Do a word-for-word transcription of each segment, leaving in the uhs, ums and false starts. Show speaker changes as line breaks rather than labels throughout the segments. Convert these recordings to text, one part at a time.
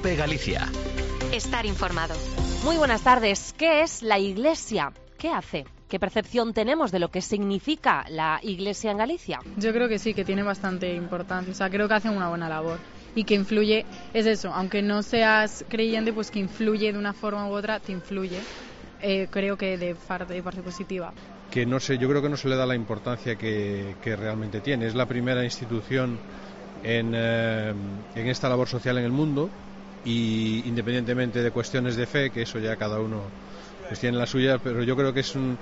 COPE Galicia.
Estar informado.
Muy buenas tardes. ¿Qué es la Iglesia? ¿Qué hace? ¿Qué percepción tenemos de lo que significa la Iglesia en Galicia?
Yo creo que sí, que tiene bastante importancia. O sea, creo que hacen una buena labor y que influye, es eso, aunque no seas creyente, pues que influye de una forma u otra, te influye. Eh, creo que de parte, de parte positiva.
Que no sé, yo creo que no se le da la importancia que, que realmente tiene. Es la primera institución en, eh, en esta labor social en el mundo, y independientemente de cuestiones de fe, que eso ya cada uno pues tiene la suya, pero yo creo que es un,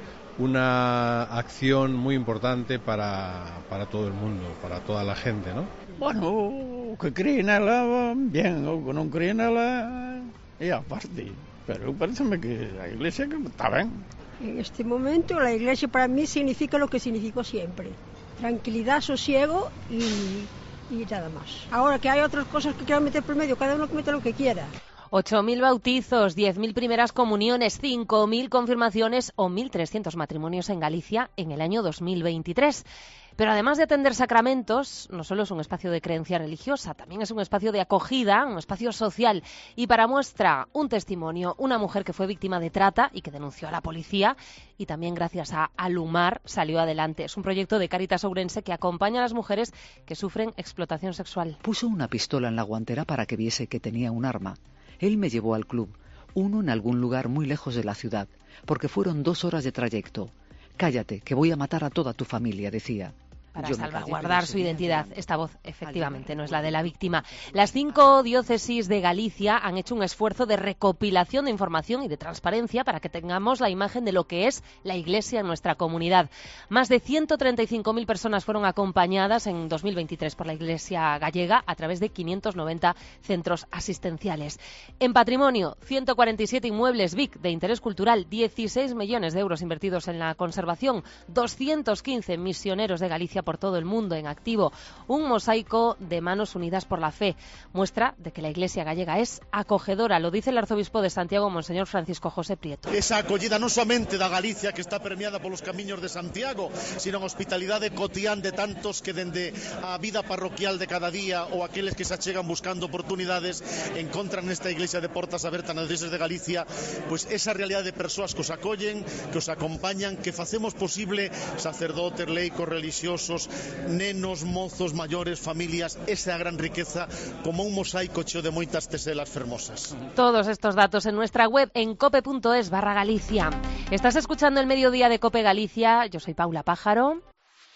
una acción muy importante para, para todo el mundo, para toda la gente, ¿no?
Bueno, que creen nela, bien, o que non creen nela, é a parte. Pero pareceme que a Iglesia que está ben.
En este momento la Iglesia para mí significa lo que significó siempre. Tranquilidad, sosiego y, y nada más. Ahora que hay otras cosas que quieran meter por medio, cada uno que mete lo que quiera.
ocho mil bautizos, diez mil primeras comuniones, cinco mil confirmaciones o mil trescientos matrimonios en Galicia en el año dos mil veintitrés. Pero además de atender sacramentos, no solo es un espacio de creencia religiosa, también es un espacio de acogida, un espacio social. Y para muestra, un testimonio, una mujer que fue víctima de trata y que denunció a la policía, y también gracias a Alumar salió adelante. Es un proyecto de Cáritas Ourense que acompaña a las mujeres que sufren explotación sexual.
Puso una pistola en la guantera para que viese que tenía un arma. Él me llevó al club, uno en algún lugar muy lejos de la ciudad, porque fueron dos horas de trayecto. Cállate, que voy a matar a toda tu familia, decía.
Para salvaguardar su identidad. Esta voz, efectivamente, no es la de la víctima. Las cinco diócesis de Galicia han hecho un esfuerzo de recopilación de información y de transparencia para que tengamos la imagen de lo que es la Iglesia en nuestra comunidad. Más de ciento treinta y cinco mil personas fueron acompañadas en dos mil veintitrés por la Iglesia gallega a través de quinientos noventa centros asistenciales. En patrimonio, ciento cuarenta y siete inmuebles V I C de interés cultural, dieciséis millones de euros invertidos en la conservación, doscientos quince misioneros de Galicia por todo el mundo en activo, un mosaico de manos unidas por la fe, muestra de que la Iglesia gallega es acogedora, lo dice el arzobispo de Santiago, Monseñor Francisco José Prieto.
Esa acollida non somente da Galicia que está permeada polos camiños de Santiago, sino a hospitalidade cotián de tantos que dende a vida parroquial de cada día ou aqueles que se achegan buscando oportunidades encontran nesta Iglesia de portas abertas nas iglesias de Galicia, pois esa realidade de persoas que os acollen, que os acompañan, que facemos posible sacerdotes, laicos, religiosos, nenos, mozos, maiores, familias, esa gran riqueza como un mosaico cheo de moitas teselas fermosas.
Todos estos datos en nuestra web en cope punto es barra Galicia. Estás escuchando el mediodía de Cope Galicia, yo soy Paula Pájaro.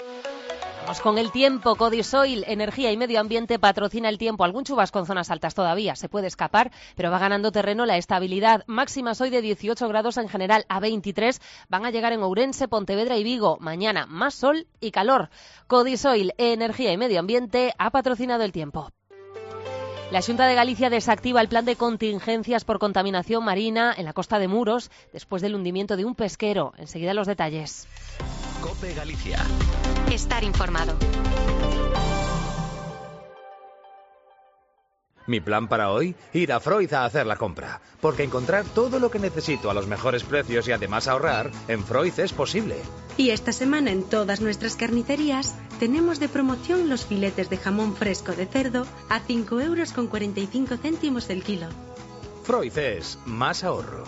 Vamos con el tiempo. Codisoil, Energía y Medio Ambiente patrocina el tiempo. Algún chubasco en zonas altas todavía, se puede escapar, pero va ganando terreno la estabilidad. Máximas hoy de dieciocho grados en general, a veintitrés van a llegar en Ourense, Pontevedra y Vigo. Mañana más sol y calor. Codisoil, Energía y Medio Ambiente ha patrocinado el tiempo. La Xunta de Galicia desactiva el plan de contingencias por contaminación marina en la costa de Muros después del hundimiento de un pesquero. Enseguida los detalles.
COPE Galicia.
Estar informado.
Mi plan para hoy, ir a Freud a hacer la compra, porque encontrar todo lo que necesito a los mejores precios y además ahorrar, en Freud es posible.
Y esta semana en todas nuestras carnicerías tenemos de promoción los filetes de jamón fresco de cerdo a cinco euros con cuarenta y cinco céntimos el kilo.
Freud es más ahorro.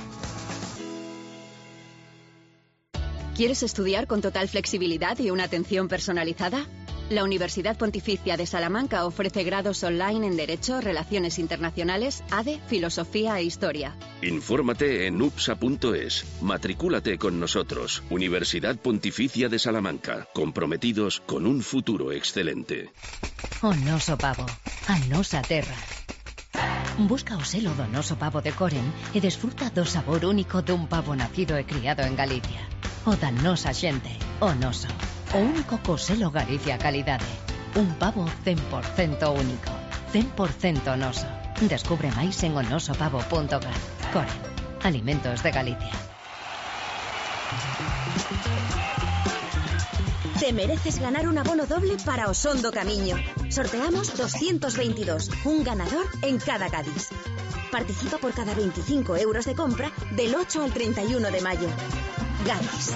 ¿Quieres estudiar con total flexibilidad y una atención personalizada? La Universidad Pontificia de Salamanca ofrece grados online en Derecho, Relaciones Internacionales, A D E, Filosofía e Historia.
Infórmate en upsa punto es. Matricúlate con nosotros. Universidad Pontificia de Salamanca. Comprometidos con un futuro excelente.
O noso pavo. A nosa terra. Busca o selo do noso pavo de Coren e desfruta do sabor único dun pavo nacido e criado en Galicia. O da nosa xente, o noso. O único co selo Galicia Calidade. Un pavo cen por cento único, cen por cento noso. Descubre máis en onosopavo punto cat. Coren, alimentos de Galicia.
Te mereces ganar un abono doble para Osondo Camiño. Sorteamos doscientos veintidós, un ganador en cada Cádiz. Participa por cada veinticinco euros de compra del ocho al treinta y uno de mayo. Gadis.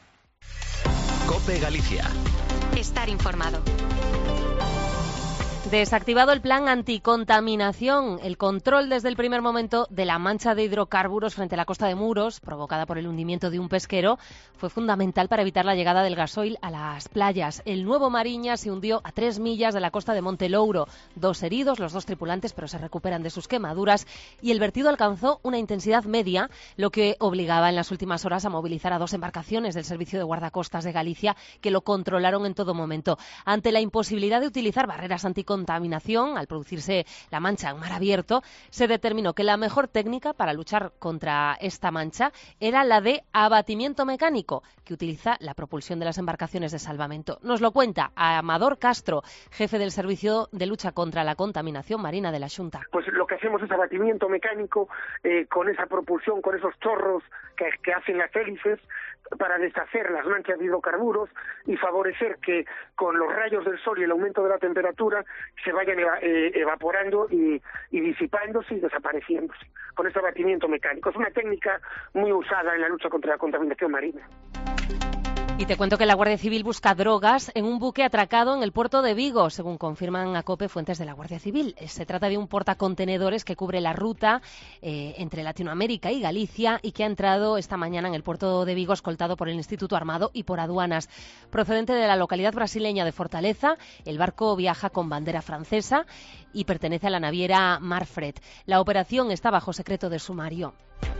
COPE Galicia.
Estar informado.
Desactivado el plan anticontaminación, el control desde el primer momento de la mancha de hidrocarburos frente a la costa de Muros, provocada por el hundimiento de un pesquero, fue fundamental para evitar la llegada del gasoil a las playas. El nuevo Mariña se hundió a tres millas de la costa de Montelouro. Dos heridos, los dos tripulantes, pero se recuperan de sus quemaduras, y el vertido alcanzó una intensidad media, lo que obligaba en las últimas horas a movilizar a dos embarcaciones del Servicio de Guardacostas de Galicia, que lo controlaron en todo momento. Ante la imposibilidad de utilizar barreras anticontaminación, contaminación, al producirse la mancha en mar abierto, se determinó que la mejor técnica para luchar contra esta mancha era la de abatimiento mecánico, que utiliza la propulsión de las embarcaciones de salvamento. Nos lo cuenta Amador Castro, jefe del Servicio de Lucha contra la Contaminación Marina de la Xunta.
Pues lo que hacemos es abatimiento mecánico eh, con esa propulsión, con esos chorros que, que hacen las hélices, para deshacer las manchas de hidrocarburos y favorecer que con los rayos del sol y el aumento de la temperatura se vayan eva eh, evaporando y, y disipándose y desapareciéndose con este abatimiento mecánico. Es una técnica muy usada en la lucha contra la contaminación marina.
Y te cuento que la Guardia Civil busca drogas en un buque atracado en el puerto de Vigo, según confirman a COPE fuentes de la Guardia Civil. Se trata de un portacontenedores que cubre la ruta eh, entre Latinoamérica y Galicia y que ha entrado esta mañana en el puerto de Vigo escoltado por el Instituto Armado y por aduanas. Procedente de la localidad brasileña de Fortaleza, el barco viaja con bandera francesa y pertenece a la naviera Marfret. La operación está bajo secreto de sumario.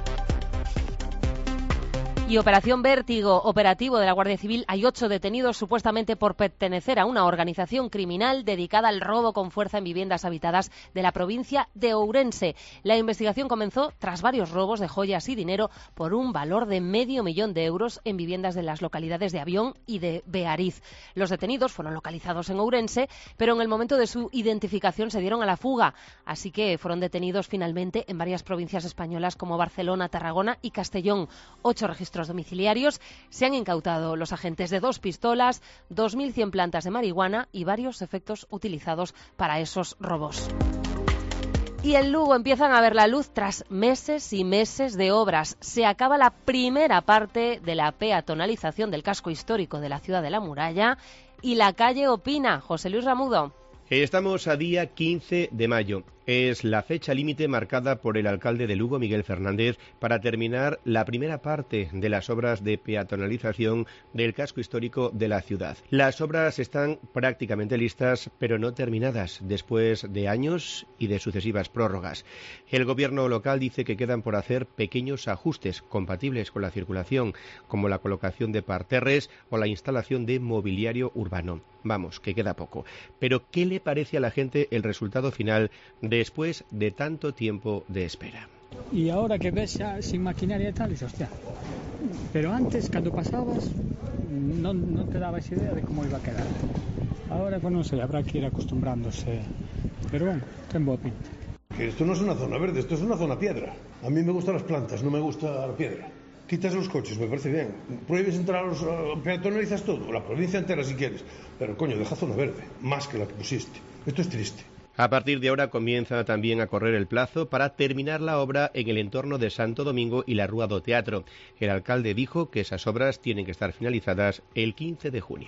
Y Operación Vértigo, operativo de la Guardia Civil. Hay ocho detenidos supuestamente por pertenecer a una organización criminal dedicada al robo con fuerza en viviendas habitadas de la provincia de Ourense. La investigación comenzó tras varios robos de joyas y dinero por un valor de medio millón de euros en viviendas de las localidades de Avión y de Beariz. Los detenidos fueron localizados en Ourense, pero en el momento de su identificación se dieron a la fuga. Así que fueron detenidos finalmente en varias provincias españolas como Barcelona, Tarragona y Castellón. Ocho registros domiciliarios. Se han incautado los agentes de dos pistolas, dos mil cien plantas de marihuana y varios efectos utilizados para esos robos. Y en Lugo empiezan a ver la luz tras meses y meses de obras. Se acaba la primera parte de la peatonalización del casco histórico de la ciudad de la Muralla y la calle Opina. José Luis Ramudo.
Estamos a día quince de mayo. Es la fecha límite marcada por el alcalde de Lugo, Miguel Fernández, para terminar la primera parte de las obras de peatonalización del casco histórico de la ciudad. Las obras están prácticamente listas, pero no terminadas, después de años y de sucesivas prórrogas. El gobierno local dice que quedan por hacer pequeños ajustes compatibles con la circulación, como la colocación de parterres o la instalación de mobiliario urbano. Vamos, que queda poco. Pero, ¿qué le parece a la gente el resultado final después de tanto tiempo de espera?
Y ahora que ves ya sin maquinaria y tal, dices, hostia, pero antes, cuando pasabas, no, no te dabas idea de cómo iba a quedar. Ahora, pues no sé, habrá que ir acostumbrándose. Pero bueno, ten boa pinta.
Que esto no es una zona verde, esto es una zona piedra. A mí me gustan las plantas, no me gusta la piedra. Quitas los coches, me parece bien. Prohíbes entrar a los... peatonalizas todo, la provincia entera si quieres. Pero coño, deja zona verde, más que la que pusiste. Esto es triste.
A partir de ahora comienza también a correr el plazo para terminar la obra en el entorno de Santo Domingo y la Rúa do Teatro. El alcalde dijo que esas obras tienen que estar finalizadas el quince de junio.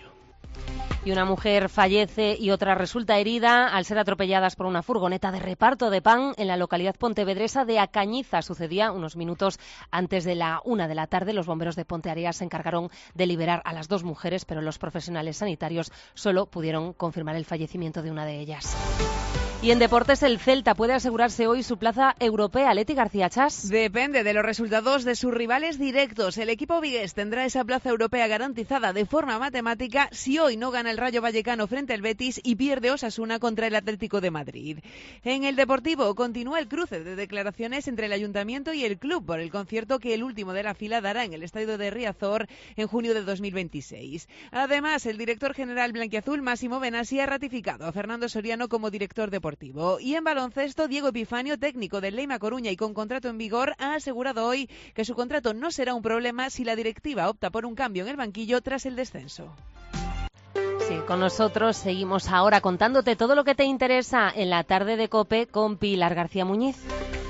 Y una mujer fallece y otra resulta herida al ser atropelladas por una furgoneta de reparto de pan en la localidad pontevedresa de Acañiza. Sucedía unos minutos antes de la una de la tarde. Los bomberos de Ponteareas se encargaron de liberar a las dos mujeres, pero los profesionales sanitarios solo pudieron confirmar el fallecimiento de una de ellas. Y en deportes, el Celta puede asegurarse hoy su plaza europea. Leti García Chas.
Depende de los resultados de sus rivales directos. El equipo vigués tendrá esa plaza europea garantizada de forma matemática si hoy no gana el Rayo Vallecano frente al Betis y pierde Osasuna contra el Atlético de Madrid. En el Deportivo continúa el cruce de declaraciones entre el Ayuntamiento y el club por el concierto que el último de la fila dará en el estadio de Riazor en junio de dos mil veintiséis. Además, el director general blanquiazul, Máximo Benassi, ha ratificado a Fernando Soriano como director deportivo. Y en baloncesto, Diego Epifanio, técnico del Leima Coruña y con contrato en vigor, ha asegurado hoy que su contrato no será un problema si la directiva opta por un cambio en el banquillo tras el descenso.
Sí, con nosotros seguimos ahora contándote todo lo que te interesa en la tarde de COPE con Pilar García Muñiz.